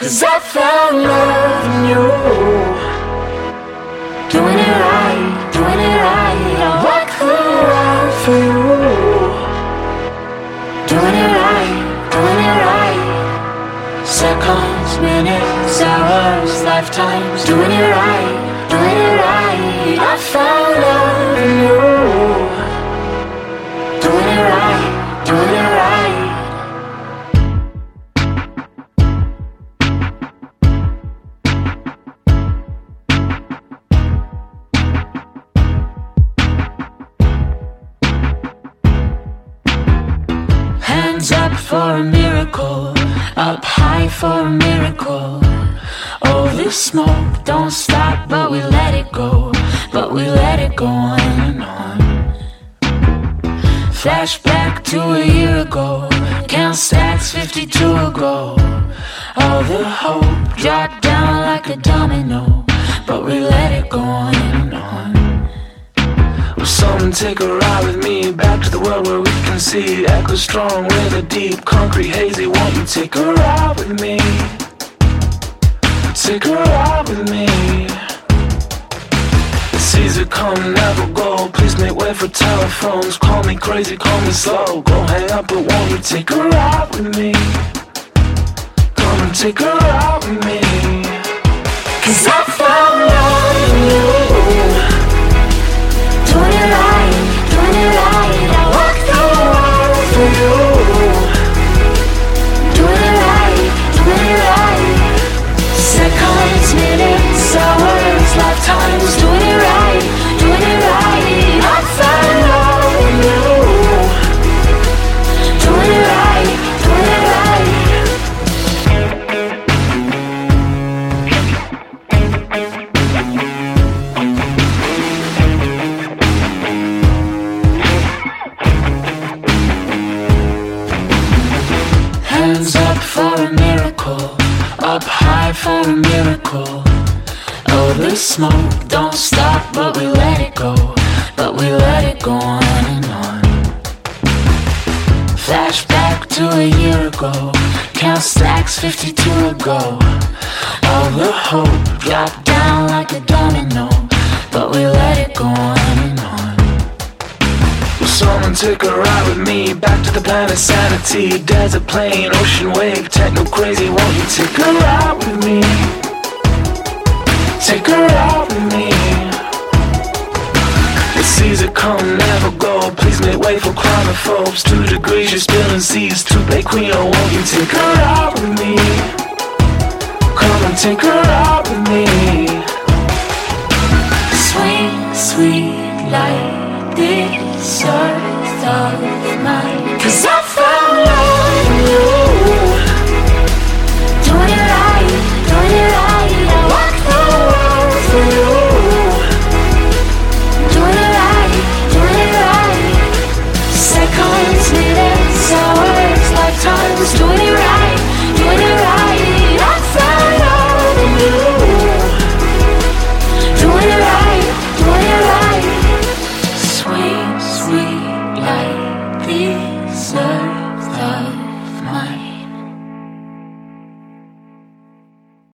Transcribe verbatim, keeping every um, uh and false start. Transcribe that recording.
'Cause I found love in you. Doing it right, doing it right. I walk the world for you. Doing it right, doing it right. Seconds, minutes, hours, lifetimes. Doing it right, doing it right. I found love in you. Doing it right, doing it right. Hands up for a miracle, up high for a miracle. Oh, this smoke don't stop, but we let it go, but we let it go on and on. Flashback to a year ago, count stacks fifty-two ago. All the hope dropped down like a domino, but we let it go on and on. Will someone take a ride with me back to the world where we can see echo strong with a deep concrete hazy? Won't you take a ride with me? Take a ride with me. The seas that come never go. Please make way for telephones. Call me crazy, call me slow. Go hang up, but won't you take a ride with me? Come and take a ride with me. 'Cause I found love in you. Doing it right, doing it right. I walk the world for you. Doing it right, doing it right. Seconds, minutes, hours, lifetimes. Doing it right, doing it right. I found love in you. Doing it right, doing it right. Hands up for a miracle, up high for a miracle. Oh, the smoke don't stop, but we let it go, but we let it go on and on. Flashback to a year ago, count stacks fifty-two ago. All the hope dropped down like a domino, but we let it go on and on. Will someone take a ride with me back to the planet sanity? Desert plain, ocean wave, techno crazy. Won't you take a ride with me? Take a ride with me. The seas that come never go. Please make way for climaphobes. Two degrees, you're spilling seas. Two play queen, oh, won't you take a ride with me? Come and take a ride with me. Sweet, sweet light, this earth of mine. 'Cause I